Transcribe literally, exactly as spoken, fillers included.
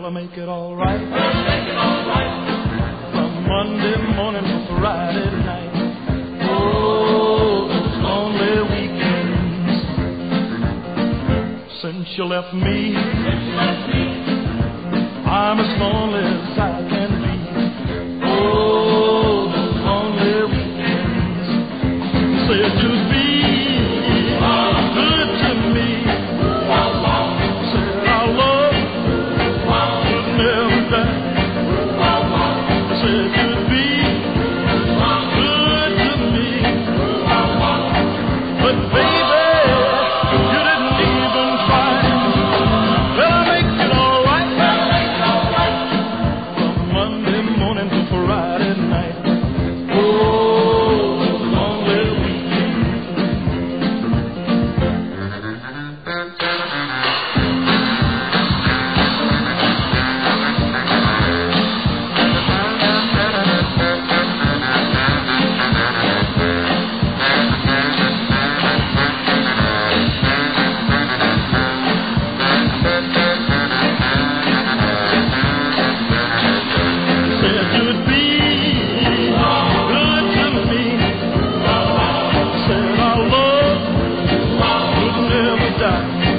Will I make it all right? Will I make it all right? From Monday morning to Friday night. Oh, those lonely weekends. Since you left me, since you left me, I'm as lonely as I can be. Oh, those lonely weekends. Said you'd be good to me. Said our love would never die. Said you'd be good to me. But baby, you didn't even try. Well, I make it all right. From Monday morning to Friday night. Oh, lonely said you'd be good to me. Said our love would never die.